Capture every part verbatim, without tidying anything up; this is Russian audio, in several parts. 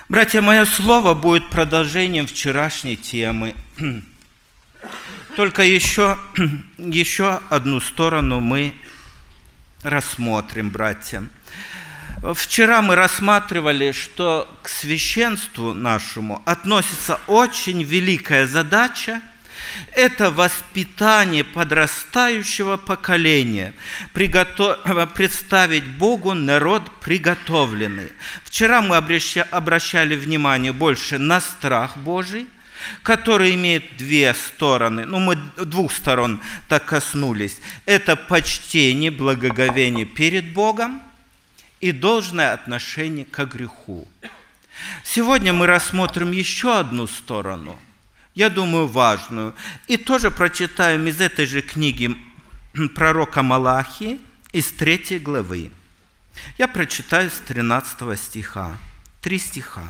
Братья, мое слово будет продолжением вчерашней темы. Только еще, еще одну сторону мы рассмотрим, братья. Вчера мы рассматривали, что к священству нашему относится очень великая задача. Это воспитание подрастающего поколения, представить Богу народ приготовленный. Вчера мы обращали внимание больше на страх Божий, который имеет две стороны. Ну, мы двух сторон так коснулись. Это почтение, благоговение перед Богом и должное отношение к греху. Сегодня мы рассмотрим еще одну сторону, я думаю, важную. И тоже прочитаем из этой же книги пророка Малахии, из третьей главы. Я прочитаю с тринадцатого стиха. Три стиха.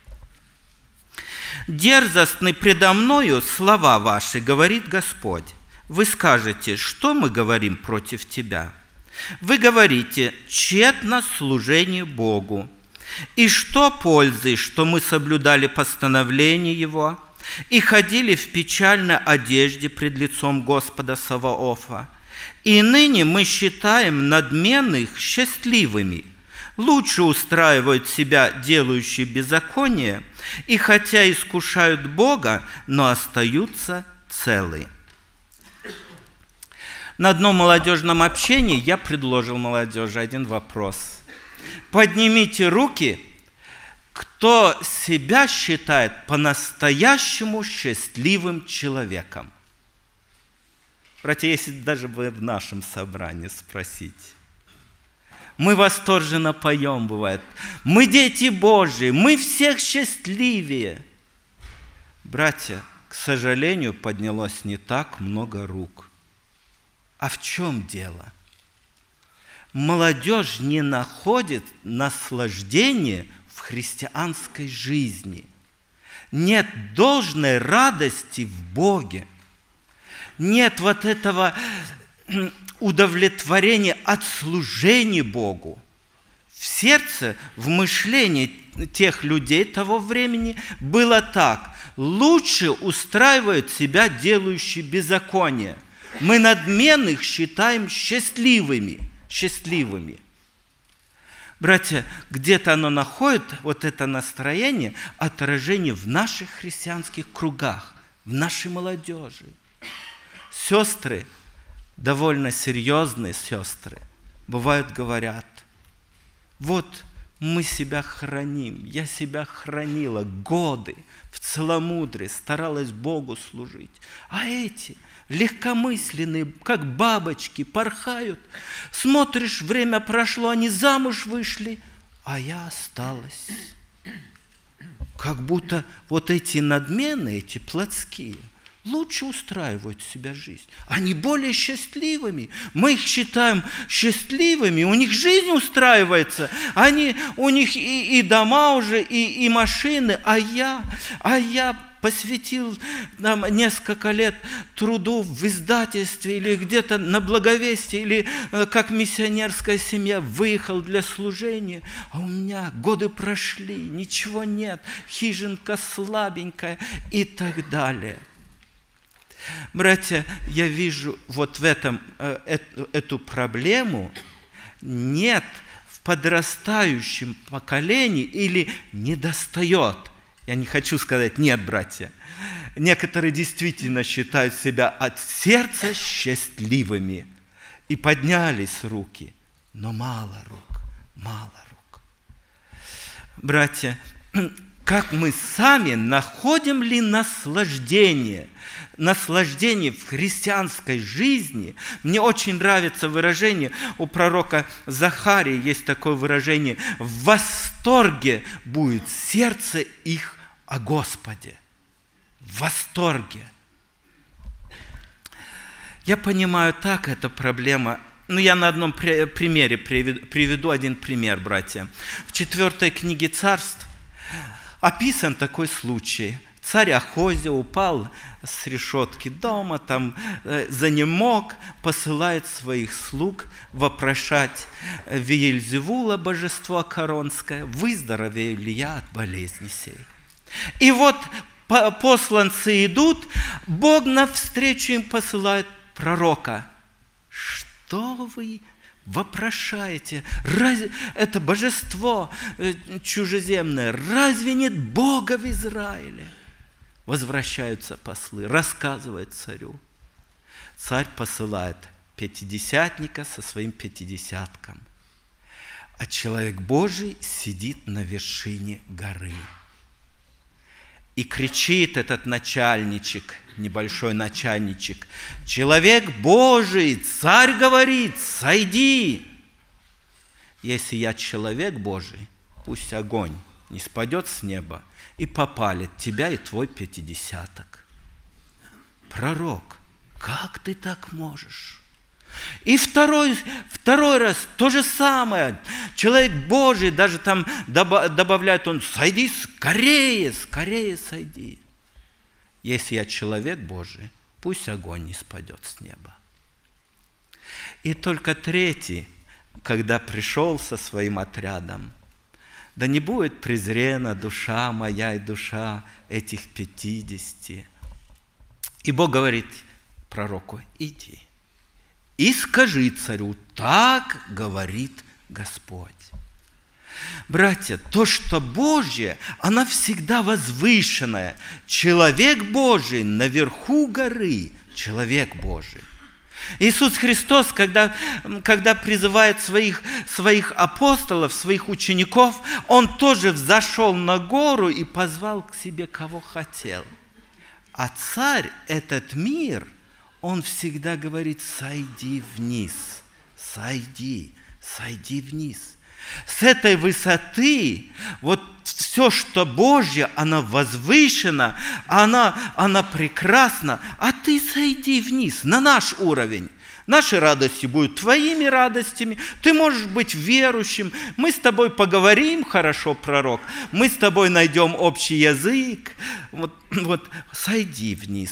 «Дерзостны предо мною слова ваши, говорит Господь. Вы скажете, что мы говорим против тебя? Вы говорите, тщетно служение Богу. И что пользы, что мы соблюдали постановление Его и ходили в печальной одежде пред лицом Господа Саваофа? И ныне мы считаем надменных счастливыми. Лучше устраивают себя делающие беззаконие, и хотя искушают Бога, но остаются целы». На одном молодежном общении я предложил молодежи один вопрос. Поднимите руки, кто себя считает по-настоящему счастливым человеком. Братья, если даже вы в нашем собрании спросите, мы восторженно поем, бывает. Мы дети Божьи, мы всех счастливее. Братья, к сожалению, поднялось не так много рук. А в чем дело? Молодежь не находит наслаждения в христианской жизни. Нет должной радости в Боге. Нет вот этого удовлетворения от служения Богу. В сердце, в мышлении тех людей того времени было так. Лучше устраивают себя делающие беззаконие. Мы надменных считаем счастливыми. Счастливыми. Братья, где-то оно находит, вот это настроение, отражение в наших христианских кругах, в нашей молодежи. Сестры, довольно серьезные сестры, бывают говорят, вот мы себя храним, я себя хранила годы в целомудрии, старалась Богу служить, а эти легкомысленные, как бабочки, порхают. Смотришь, время прошло, они замуж вышли, а я осталась. Как будто вот эти надменные, эти плотские, лучше устраивают себя жизнь. Они более счастливыми. Мы их считаем счастливыми, у них жизнь устраивается. Они, у них и, и дома уже, и, и машины, а я, а я посвятил нам несколько лет труду в издательстве или где-то на Благовестии, или как миссионерская семья выехал для служения, а у меня годы прошли, ничего нет, хижинка слабенькая и так далее. Братья, я вижу вот в этом э, эту проблему. Нет в подрастающем поколении или недостает. Я не хочу сказать нет, братья. Некоторые действительно считают себя от сердца счастливыми. И поднялись руки, но мало рук, мало рук. Братья, как мы сами находим ли наслаждение? Наслаждение в христианской жизни. Мне очень нравится выражение у пророка Захарии, есть такое выражение: в восторге будет сердце их о Господе. В восторге. Я понимаю так, эта проблема. Ну, я на одном примере приведу один пример, братья. В четвертой книге Царств описан такой случай. Царь Ахозия упал с решетки дома, там э, занемог, посылает своих слуг вопрошать Веельзевула, божество Коронское, выздоровею ли я от болезни сей. И вот посланцы идут, Бог навстречу им посылает пророка. Что вы вопрошаете? Разве это божество чужеземное? Разве нет Бога в Израиле? Возвращаются послы, рассказывает царю. Царь посылает пятидесятника со своим пятидесятком. А человек Божий сидит на вершине горы. И кричит этот начальничек, небольшой начальничек: человек Божий, царь говорит, сойди. Если я человек Божий, пусть огонь не спадет с неба и попалит тебя и твой пятидесяток. Пророк, как ты так можешь? И второй, второй раз то же самое. Человек Божий, даже там добавляет он: сойди скорее, скорее сойди. Если я человек Божий, пусть огонь не спадет с неба. И только третий, когда пришел со своим отрядом: да не будет презрена душа моя и душа этих пятидесяти. И Бог говорит пророку: иди и скажи царю, так говорит Господь. Братья, то, что Божье, оно всегда возвышенное. Человек Божий наверху горы, человек Божий. Иисус Христос, когда, когда призывает своих, своих апостолов, своих учеников, Он тоже взошел на гору и позвал к себе, кого хотел. А царь, этот мир, он всегда говорит: сойди вниз, сойди, сойди вниз. С этой высоты вот все, что Божье, оно возвышено, оно, оно прекрасно, а ты сойди вниз на наш уровень. Наши радости будут твоими радостями, ты можешь быть верующим, мы с тобой поговорим хорошо, пророк, мы с тобой найдем общий язык, вот, вот сойди вниз.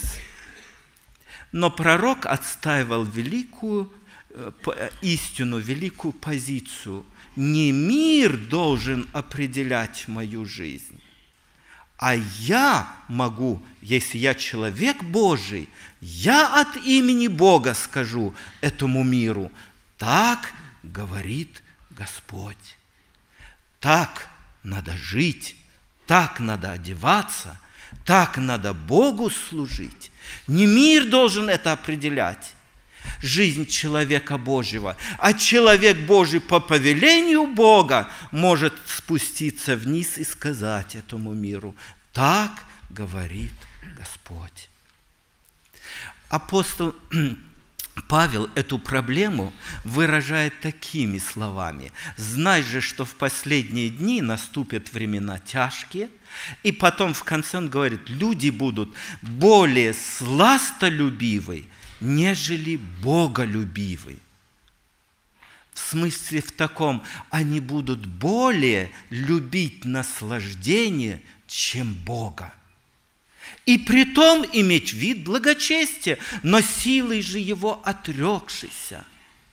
Но пророк отстаивал великую истину, великую позицию. Не мир должен определять мою жизнь, а я могу, если я человек Божий, я от имени Бога скажу этому миру: так говорит Господь. Так надо жить, так надо одеваться, так надо Богу служить. Не мир должен это определять, жизнь человека Божьего, а человек Божий по повелению Бога может спуститься вниз и сказать этому миру: так говорит Господь. Апостол Павел эту проблему выражает такими словами: «Знай же, что в последние дни наступят времена тяжкие». И потом в конце он говорит: люди будут более сластолюбивы, нежели боголюбивы. В смысле в таком: они будут более любить наслаждение, чем Бога. И притом иметь вид благочестия, но силой же его отрекшийся.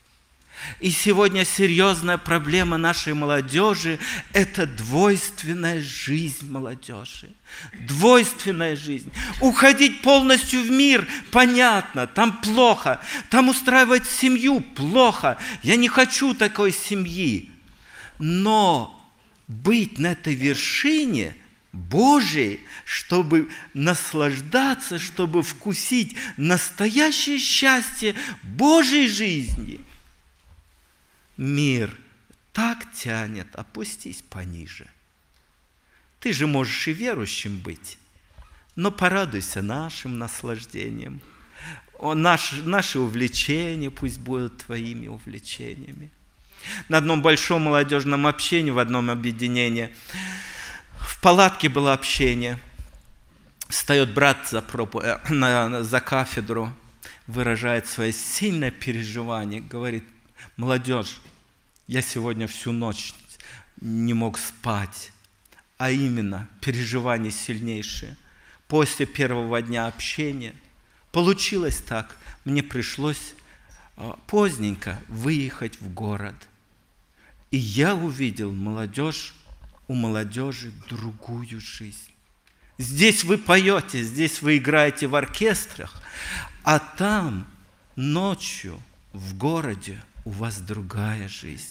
И сегодня серьезная проблема нашей молодежи – это двойственная жизнь молодежи. Двойственная жизнь. Уходить полностью в мир – понятно, там плохо. Там устраивать семью – плохо. Я не хочу такой семьи. Но быть на этой вершине Божией, чтобы наслаждаться, чтобы вкусить настоящее счастье Божьей жизни – мир так тянет: опустись пониже. Ты же можешь и верующим быть, но порадуйся нашим наслаждением. О, наши, наши увлечения пусть будут твоими увлечениями. На одном большом молодежном общении, в одном объединении, в палатке было общение. Встает брат за, пропу... за кафедру, выражает свое сильное переживание, говорит: молодежь, я сегодня всю ночь не мог спать, а именно переживания сильнейшие. после первого дня общения. Получилось так, мне пришлось поздненько выехать в город. И я увидел молодежь, у молодежи другую жизнь. Здесь вы поете, здесь вы играете в оркестрах, а там ночью в городе у вас другая жизнь.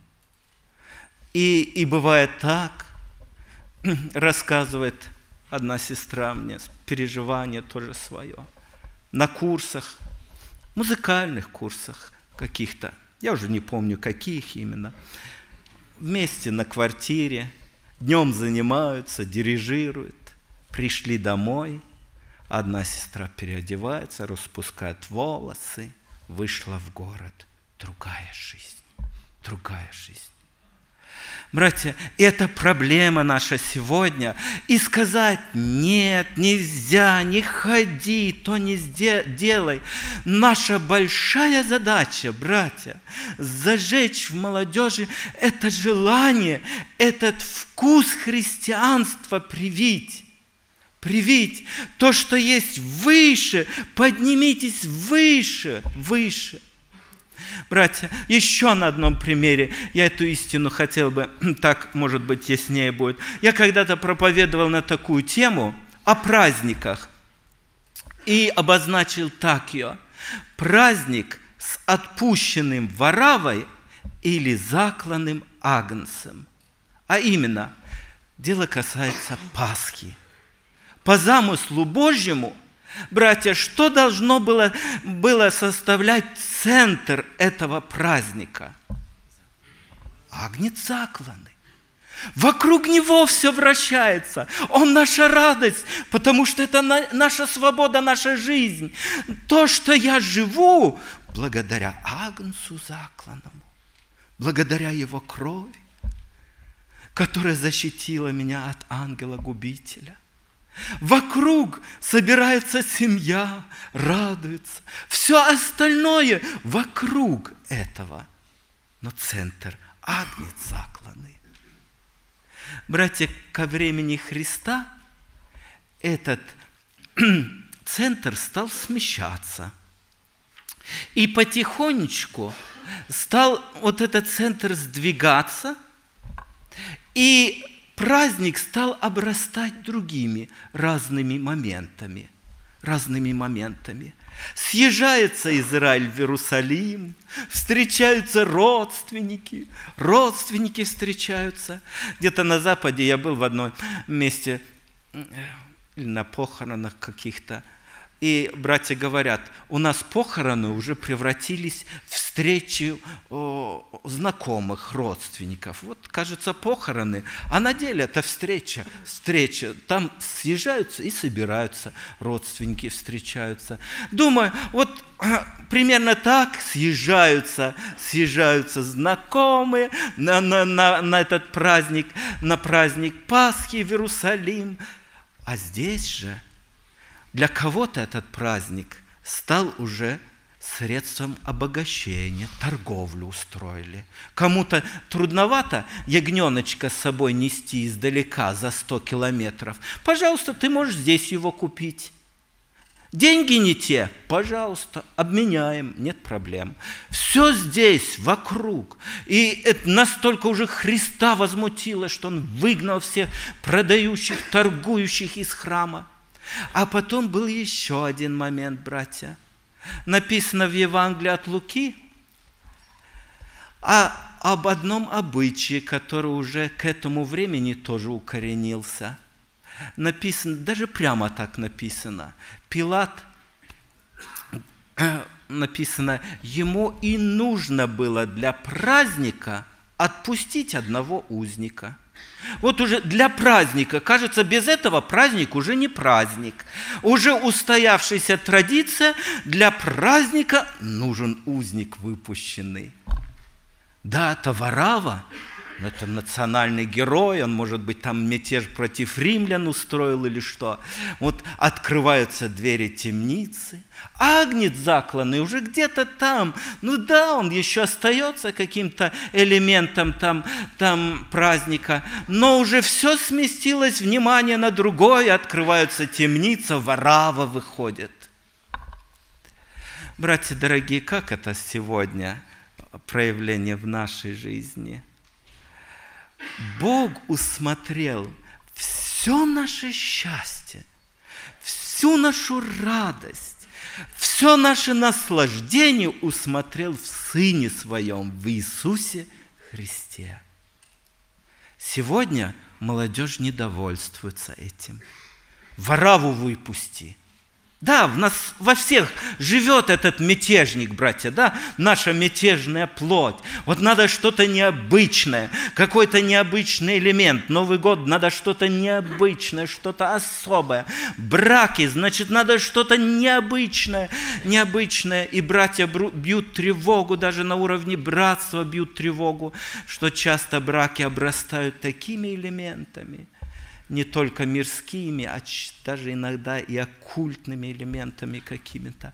И, и бывает так, рассказывает одна сестра мне, переживание тоже свое, на курсах, музыкальных курсах каких-то, я уже не помню, каких именно, вместе на квартире, днем занимаются, дирижируют, пришли домой, одна сестра переодевается, распускает волосы, вышла в город, другая жизнь, другая жизнь. Братья, это проблема наша сегодня. И сказать: нет, нельзя, не ходи, то не делай. Наша большая задача, братья, зажечь в молодежи это желание, этот вкус христианства привить. Привить то, что есть выше, поднимитесь выше, выше. Братья, еще на одном примере, я эту истину хотел бы, так, может быть, яснее будет. Я когда-то проповедовал на такую тему о праздниках и обозначил так ее. Праздник с отпущенным воравой или закланным агнцем. А именно, дело касается Пасхи. По замыслу Божьему, братья, что должно было, было составлять центр этого праздника? Агнец закланный. Вокруг него все вращается. Он наша радость, потому что это наша свобода, наша жизнь. То, что я живу, благодаря агнцу закланному, благодаря его крови, которая защитила меня от ангела-губителя. Вокруг собирается семья, радуется. Все остальное вокруг этого. Но центр – агнец закланный. Братья, ко времени Христа этот центр стал смещаться. И потихонечку стал вот этот центр сдвигаться, и праздник стал обрастать другими разными моментами, разными моментами. Съезжается Израиль в Иерусалим, встречаются родственники, родственники встречаются. Где-то на Западе я был в одном месте, или на похоронах каких-то, и братья говорят: у нас похороны уже превратились в встречи о, знакомых, родственников. Вот, кажется, похороны, а на деле это встреча, встреча. Там съезжаются и собираются, родственники встречаются. Думаю, вот примерно так съезжаются, съезжаются знакомые на, на, на, на этот праздник, на праздник Пасхи в Иерусалим. А здесь же для кого-то этот праздник стал уже средством обогащения, торговлю устроили. Кому-то трудновато ягненочка с собой нести издалека за сто километров. Пожалуйста, ты можешь здесь его купить. Деньги не те, пожалуйста, обменяем, нет проблем. Все здесь, вокруг. И это настолько уже Христа возмутило, что Он выгнал всех продающих, торгующих из храма. А потом был еще один момент, братья. Написано в Евангелии от Луки о, об одном обычае, который уже к этому времени тоже укоренился. Написано, даже прямо так написано. Пилат, написано, ему и нужно было для праздника отпустить одного узника. Вот уже для праздника, кажется, без этого праздник уже не праздник. Уже устоявшаяся традиция, для праздника нужен узник выпущенный. Да, это Варава, это национальный герой, он, может быть, там мятеж против римлян устроил или что. Вот открываются двери темницы, агнец закланный уже где-то там. Ну да, он еще остается каким-то элементом там, там праздника, но уже все сместилось, внимание на другое, открываются темницы, Варава выходит. Братья дорогие, как это сегодня проявление в нашей жизни? Бог усмотрел все наше счастье, всю нашу радость, все наше наслаждение усмотрел в Сыне Своем, в Иисусе Христе. Сегодня молодежь недовольствуется этим. Вараву выпусти. Да, в нас во всех живет этот мятежник, братья, да, наша мятежная плоть. Вот надо что-то необычное, какой-то необычный элемент. Новый год, надо что-то необычное, что-то особое. Браки, значит, надо что-то необычное, необычное. И братья бьют тревогу, даже на уровне братства бьют тревогу, что часто браки обрастают такими элементами. Не только мирскими, а даже иногда и оккультными элементами какими-то.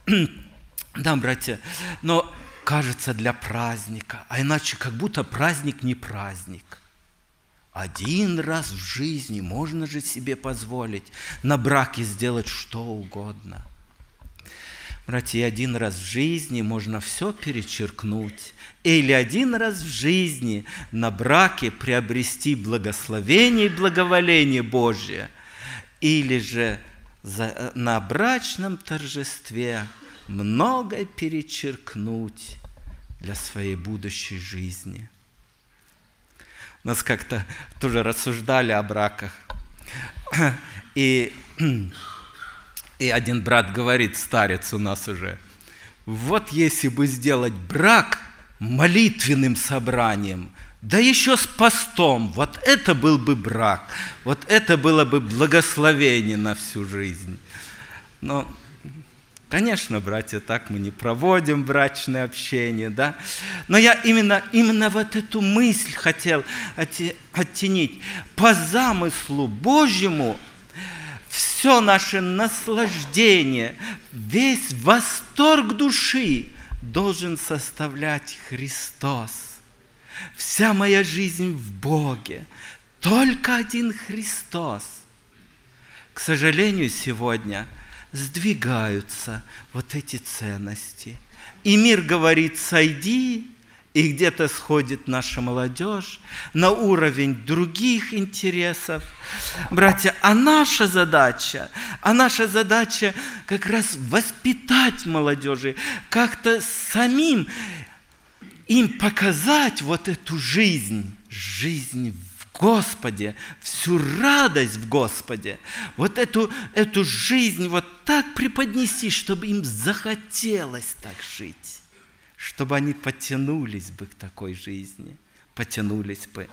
Да, братья, но кажется для праздника, а иначе как будто праздник не праздник. Один раз в жизни можно же себе позволить на браке сделать что угодно. Братья, один раз в жизни можно все перечеркнуть. Или один раз в жизни на браке приобрести благословение и благоволение Божие. Или же за, на брачном торжестве многое перечеркнуть для своей будущей жизни. У нас как-то тоже рассуждали о браках. И... И один брат говорит, старец у нас уже, вот если бы сделать брак молитвенным собранием, да еще с постом, вот это был бы брак, вот это было бы благословение на всю жизнь. Но, конечно, братья, так мы не проводим брачное общение, да? Но я именно, именно вот эту мысль хотел оттенить. По замыслу Божьему все наше наслаждение, весь восторг души должен составлять Христос. Вся моя жизнь в Боге. Только один Христос. К сожалению, сегодня сдвигаются вот эти ценности. И мир говорит, сойди, и где-то сходит наша молодежь на уровень других интересов. Братья, а наша задача, а наша задача как раз воспитать молодежи, как-то самим им показать вот эту жизнь, жизнь в Господе, всю радость в Господе, вот эту, эту жизнь вот так преподнести, чтобы им захотелось так жить. Чтобы они потянулись бы к такой жизни, потянулись бы.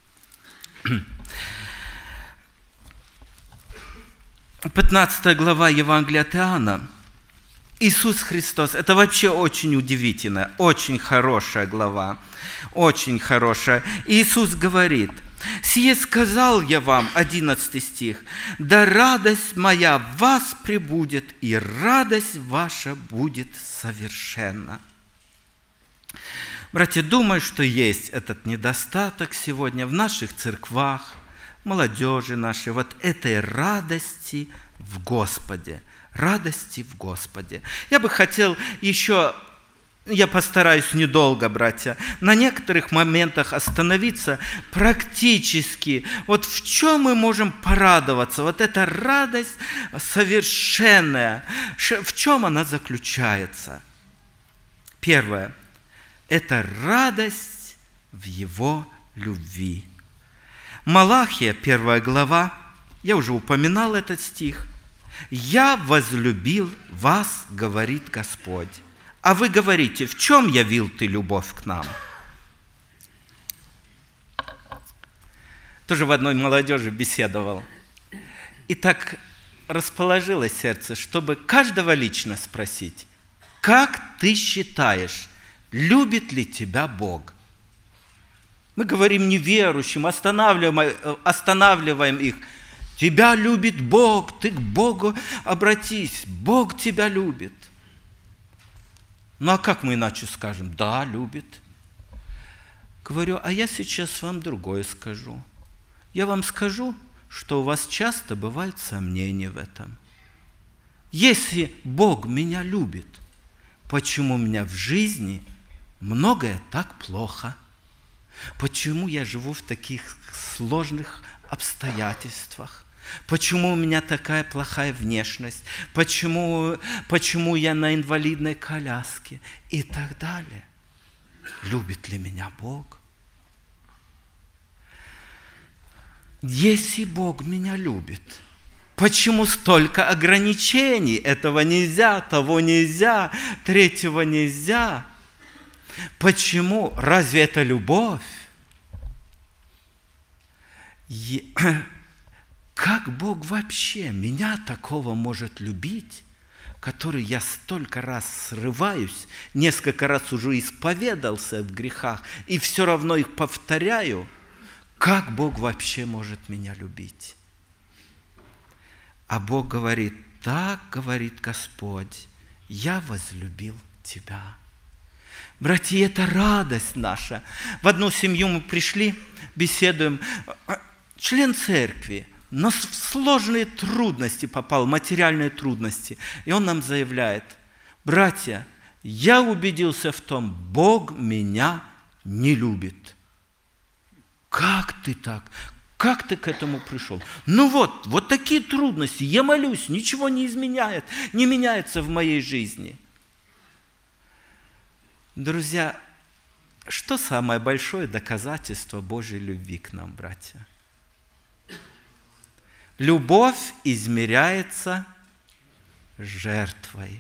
пятнадцатая глава Евангелия от Иоанна. Иисус Христос, это вообще очень удивительно, очень хорошая глава, очень хорошая. Иисус говорит, «Сие сказал я вам», одиннадцатый стих, «да радость моя в вас пребудет, и радость ваша будет совершенна». Братья, думаю, что есть этот недостаток сегодня в наших церквах, молодежи нашей, вот этой радости в Господе, радости в Господе. Я бы хотел еще, я постараюсь недолго, братья, на некоторых моментах остановиться практически. Вот в чем мы можем порадоваться? Вот эта радость совершенная, в чем она заключается? Первое. Это радость в Его любви. Малахия, первая глава, я уже упоминал этот стих. «Я возлюбил вас, говорит Господь». А вы говорите, в чем явил ты любовь к нам? Тоже в одной молодежи беседовал. И так расположилось сердце, чтобы каждого лично спросить, как ты считаешь, любит ли тебя Бог? Мы говорим неверующим, останавливаем, останавливаем их. Тебя любит Бог, ты к Богу обратись, Бог тебя любит. Ну а как мы иначе скажем? Да, любит. Говорю, а я сейчас вам другое скажу. Я вам скажу, что у вас часто бывают сомнения в этом. Если Бог меня любит, почему у меня в жизни многое так плохо? Почему я живу в таких сложных обстоятельствах? Почему у меня такая плохая внешность? Почему, почему я на инвалидной коляске? И так далее. Любит ли меня Бог? Если Бог меня любит, почему столько ограничений? Этого нельзя, того нельзя, третьего нельзя. Почему? Разве это любовь? И как Бог вообще меня такого может любить, который я столько раз срываюсь, несколько раз уже исповедался в грехах, и все равно их повторяю? Как Бог вообще может меня любить? А Бог говорит, так говорит Господь, я возлюбил тебя. Братья, это радость наша. В одну семью мы пришли, беседуем, член церкви, но в сложные трудности попал, материальные трудности. И он нам заявляет, братья, я убедился в том, Бог меня не любит. Как ты так? Как ты к этому пришел? Ну вот, вот такие трудности. Я молюсь, ничего не изменяет, не меняется в моей жизни. Друзья, что самое большое доказательство Божьей любви к нам, братья? Любовь измеряется жертвой.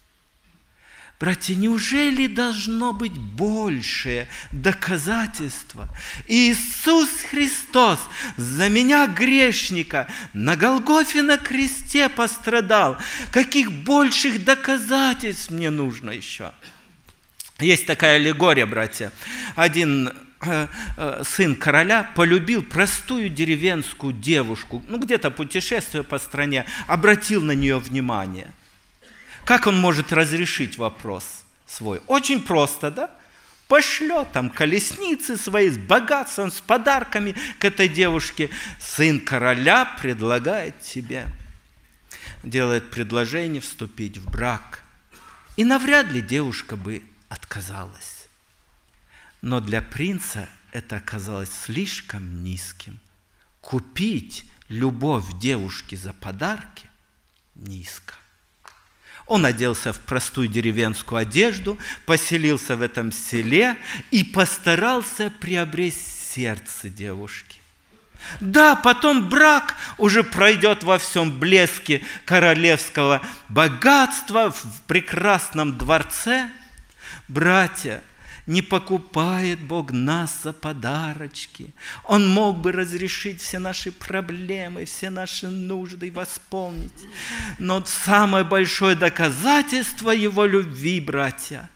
Братья, неужели должно быть большее доказательство? Иисус Христос за меня, грешника, на Голгофе на кресте пострадал. Каких больших доказательств мне нужно еще? Есть такая аллегория, братья. Один э, э, сын короля полюбил простую деревенскую девушку, ну где-то путешествуя по стране, обратил на нее внимание. Как он может разрешить вопрос свой? Очень просто, да? Пошлет там колесницы свои с богатством, с подарками к этой девушке. Сын короля предлагает тебе, делает предложение вступить в брак. И навряд ли девушка бы отказалась. Но для принца это оказалось слишком низким. Купить любовь девушки за подарки низко. Он оделся в простую деревенскую одежду, поселился в этом селе и постарался приобрести сердце девушки. Да, потом брак уже пройдет во всем блеске королевского богатства, в прекрасном дворце. Братья, не покупает Бог нас за подарочки. Он мог бы разрешить все наши проблемы, все наши нужды восполнить. Но самое большое доказательство Его любви, братья,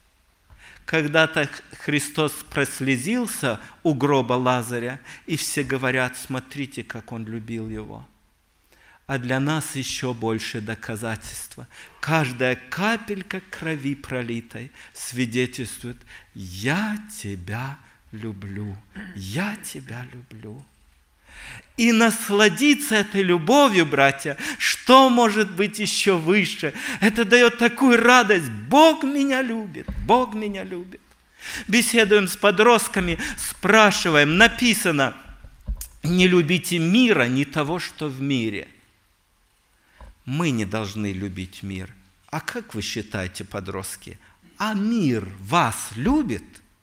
когда-то Христос прослезился у гроба Лазаря, и все говорят, смотрите, как Он любил его. А для нас еще больше доказательства. Каждая капелька крови пролитой свидетельствует, я тебя люблю, я тебя люблю. И насладиться этой любовью, братья, что может быть еще выше? Это дает такую радость. Бог меня любит, Бог меня любит. Беседуем с подростками, спрашиваем, написано, не любите мира, ни того, что в мире. Мы не должны любить мир. А как вы считаете, подростки, а мир вас любит?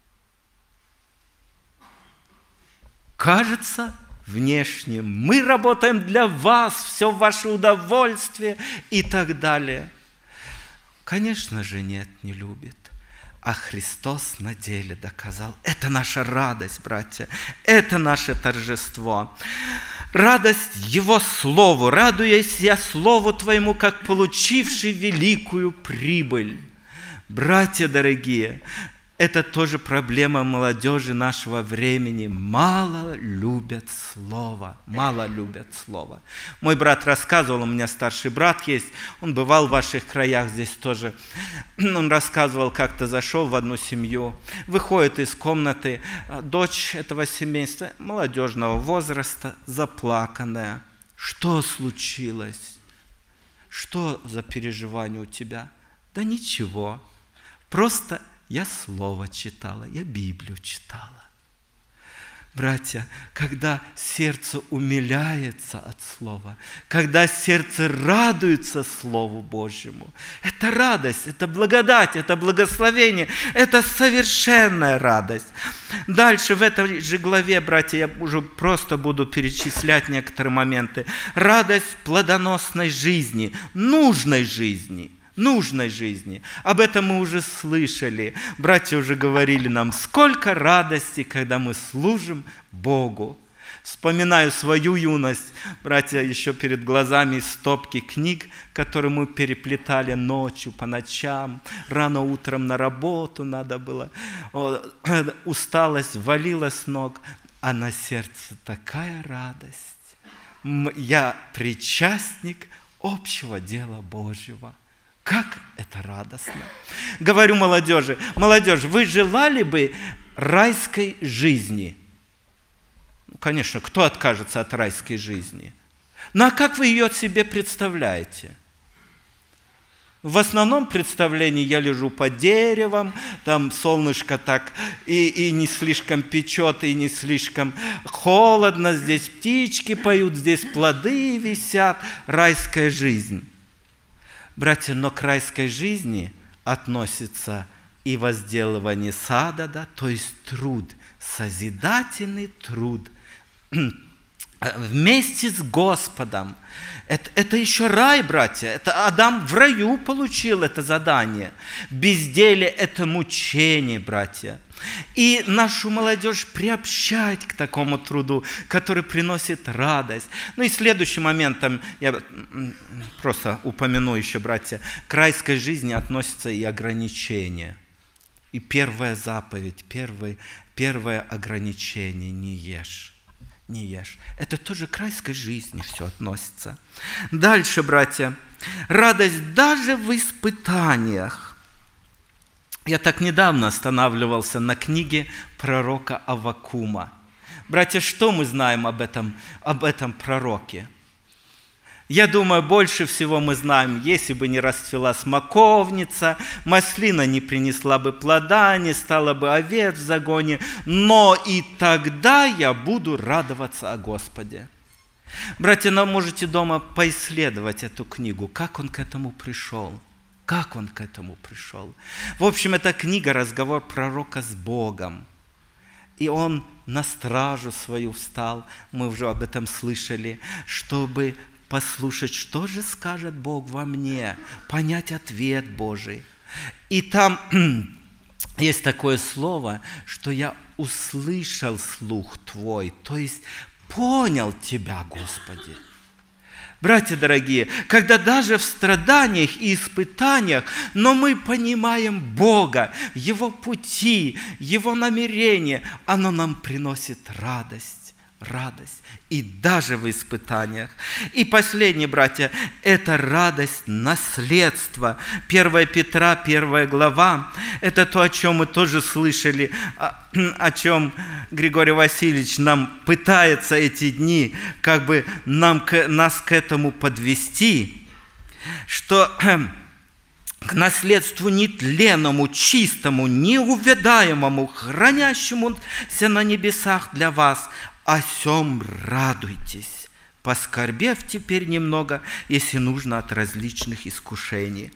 Кажется, внешне. Мы работаем для вас, все ваше удовольствие и так далее. Конечно же, нет, не любит. А Христос на деле доказал. Это наша радость, братья. Это наше торжество. Радость Его Слову. Радуюсь я Слову Твоему, как получивший великую прибыль. Братья дорогие, Это тоже проблема молодежи нашего времени. Мало любят слово. Мало любят слово. Мой брат рассказывал, у меня старший брат есть, он бывал в ваших краях здесь тоже. Он рассказывал, как-то зашел в одну семью, выходит из комнаты, дочь этого семейства, молодежного возраста, заплаканная. Что случилось? Что за переживание у тебя? Да ничего, просто я слово читала, я Библию читала. Братья, когда сердце умиляется от слова, когда сердце радуется Слову Божьему, это радость, это благодать, это благословение, это совершенная радость. Дальше в этой же главе, братья, я уже просто буду перечислять некоторые моменты. Радость плодоносной жизни, нужной жизни. нужной жизни. Об этом мы уже слышали. Братья уже говорили нам, сколько радости, когда мы служим Богу. Вспоминаю свою юность, братья, еще перед глазами стопки книг, которые мы переплетали ночью, по ночам, рано утром на работу надо было. Усталость валила с ног, а на сердце такая радость. Я причастник общего дела Божьего. Как это радостно! Говорю молодежи, молодежь, вы желали бы райской жизни? Ну, конечно, кто откажется от райской жизни? Ну, а как вы ее себе представляете? В основном представлении я лежу под деревом, там солнышко так и, и не слишком печет, и не слишком холодно, здесь птички поют, здесь плоды висят, райская жизнь. Братья, но к райской жизни относится и возделывание сада, да, то есть труд, созидательный труд вместе с Господом. Это, это еще рай, братья. Это Адам в раю получил это задание. Безделие – это мучение, братья. И нашу молодежь приобщать к такому труду, который приносит радость. Ну и следующим моментом, я просто упомяну еще, братья, к райской жизни относятся и ограничения. И первая заповедь, первое, первое ограничение – не ешь. Не ешь. Это тоже к райской жизни все относится. Дальше, братья, радость даже в испытаниях. Я так недавно останавливался на книге пророка Аввакума. Братья, что мы знаем об этом, об этом пророке? Я думаю, больше всего мы знаем, если бы не расцвела смоковница, маслина не принесла бы плода, не стало бы овец в загоне, но и тогда я буду радоваться о Господе. Братья, вы можете дома поисследовать эту книгу, как он к этому пришел. Как он к этому пришел? В общем, эта книга – разговор пророка с Богом. И он на стражу свою встал, мы уже об этом слышали, чтобы послушать, что же скажет Бог во мне, понять ответ Божий. И там есть такое слово, что я услышал слух Твой, то есть понял Тебя, Господи. Братья дорогие, когда даже в страданиях и испытаниях, но мы понимаем Бога, Его пути, Его намерения, оно нам приносит радость, радость, и даже в испытаниях. И последнее, братья, это радость наследства. первое Петра, первая глава, это то, о чем мы тоже слышали, о, о чем Григорий Васильевич нам пытается эти дни, как бы нам, нас к этому подвести, что к наследству нетленному, чистому, неувядаемому, хранящемуся на небесах для вас, о сем радуйтесь, поскорбев теперь немного, если нужно, от различных искушений.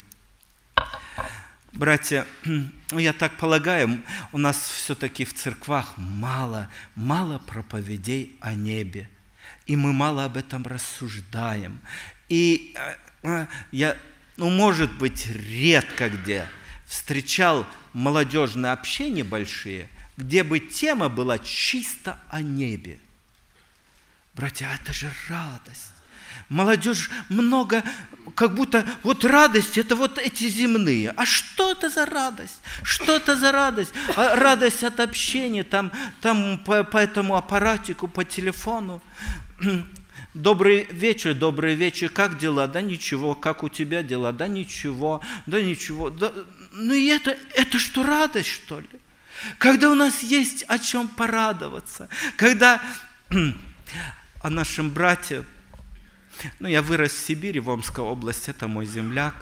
Братья, я так полагаю, у нас все-таки в церквах мало, мало проповедей о небе, и мы мало об этом рассуждаем. И я, ну, может быть, редко где встречал молодежные общения большие, где бы тема была чисто о небе. Братья, это же радость. Молодежь много как будто вот радость – это вот эти земные. А что это за радость? Что это за радость? А радость от общения, там, там по, по этому аппаратику, по телефону. Добрый вечер, добрый вечер, как дела? Да ничего, как у тебя дела? Да ничего, да ничего. Да... Ну и это, это что, радость, что ли? Когда у нас есть о чем порадоваться, когда о нашем брате, ну я вырос в Сибири, в Омской области, это мой земляк,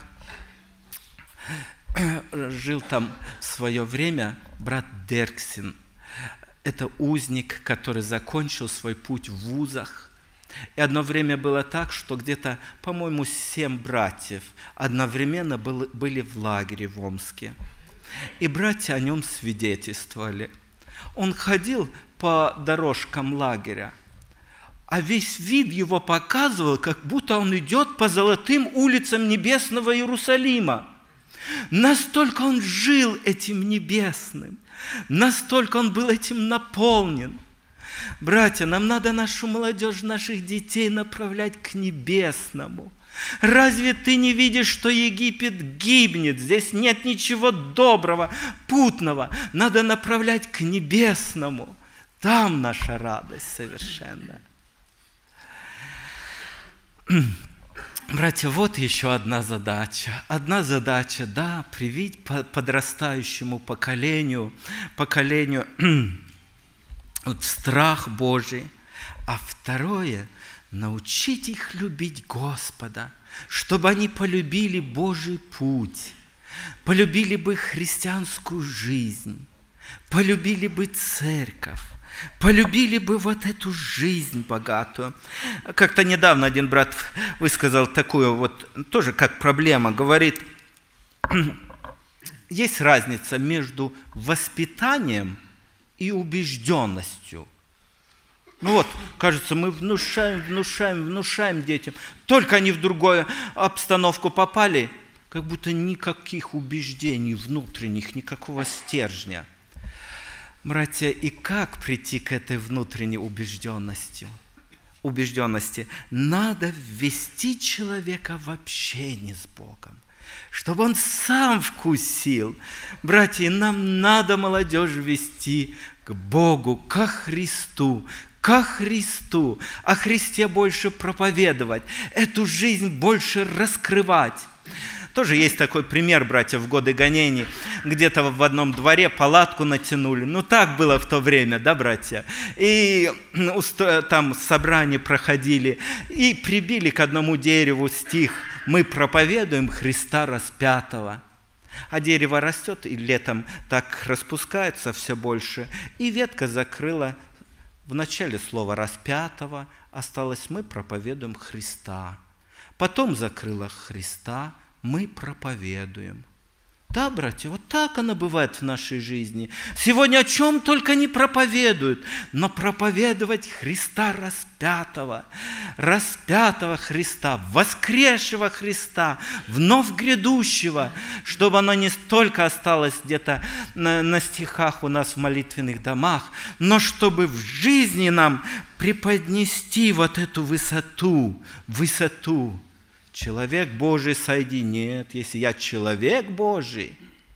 жил там в свое время брат Дерксин, это узник, который закончил свой путь в вузах. И одно время было так, что где-то, по-моему, семь братьев одновременно были в лагере в Омске. И братья о нем свидетельствовали. Он ходил по дорожкам лагеря, а весь вид его показывал, как будто он идет по золотым улицам небесного Иерусалима. Настолько он жил этим небесным, настолько он был этим наполнен. Братья, нам надо нашу молодежь, наших детей направлять к небесному. Разве ты не видишь, что Египет гибнет? Здесь нет ничего доброго, путного. Надо направлять к небесному. Там наша радость совершенная. Братья, вот еще одна задача. Одна задача, да, привить подрастающему поколению, поколению вот, страх Божий. А второе – научить их любить Господа, чтобы они полюбили Божий путь, полюбили бы христианскую жизнь, полюбили бы церковь, полюбили бы вот эту жизнь богатую. Как-то недавно один брат высказал такую вот, тоже как проблема, говорит, есть разница между воспитанием и убежденностью. Ну вот, кажется, мы внушаем, внушаем, внушаем детям. Только они в другую обстановку попали, как будто никаких убеждений внутренних, никакого стержня. Братья, и как прийти к этой внутренней убежденности? Убежденности? Надо ввести человека в общение с Богом, чтобы он сам вкусил. Братья, нам надо молодежь вести к Богу, ко Христу, ко Христу, о Христе больше проповедовать, эту жизнь больше раскрывать. Тоже есть такой пример, братья, в годы гонений. Где-то в одном дворе палатку натянули. Ну, так было в то время, да, братья? И там собрания проходили, и прибили к одному дереву стих «Мы проповедуем Христа распятого». А дерево растет, и летом так распускается все больше. И ветка закрыла в начале слова «распятого», осталось «Мы проповедуем Христа». Потом закрыла «Христа», мы проповедуем. Да, братья, вот так оно бывает в нашей жизни. Сегодня о чем только не проповедуют, но проповедовать Христа распятого, распятого Христа, воскресшего Христа, вновь грядущего, чтобы оно не столько осталось где-то на, на стихах у нас в молитвенных домах, но чтобы в жизни нам преподнести вот эту высоту, высоту. Человек Божий сойди. Нет, если я человек Божий,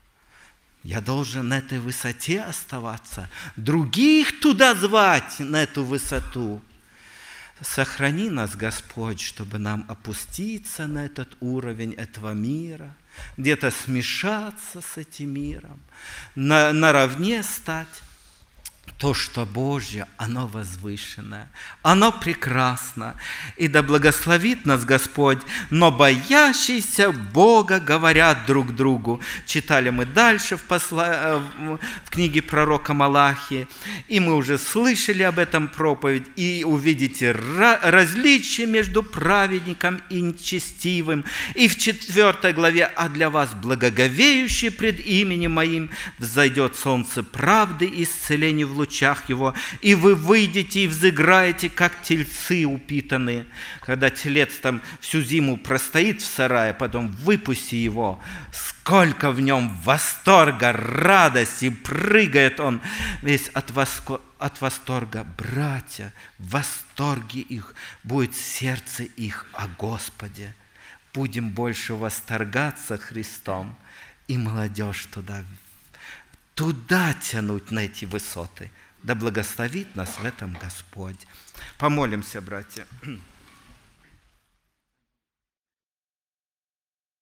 я должен на этой высоте оставаться, других туда звать, на эту высоту. Сохрани нас, Господь, чтобы нам опуститься на этот уровень этого мира, где-то смешаться с этим миром, на, наравне стать. То, что Божье, оно возвышенное, оно прекрасно. И да благословит нас Господь, но боящиеся Бога говорят друг другу. Читали мы дальше в, посла... в книге пророка Малахии, и мы уже слышали об этом проповедь, и увидите различие между праведником и нечестивым. И в четвертой главе: «А для вас, благоговеющие пред именем Моим, взойдет солнце правды и исцеления в лучах его, и вы выйдете и взыграете, как тельцы упитанные». Когда телец там всю зиму простоит в сарае, потом выпусти его, сколько в нем восторга, радости, прыгает он весь от восторга. От восторга, братья, в восторге их будет сердце их о Господе. будем больше восторгаться Христом, и молодежь туда, туда тянуть на эти высоты. Да благословит нас в этом Господь. Помолимся, братья.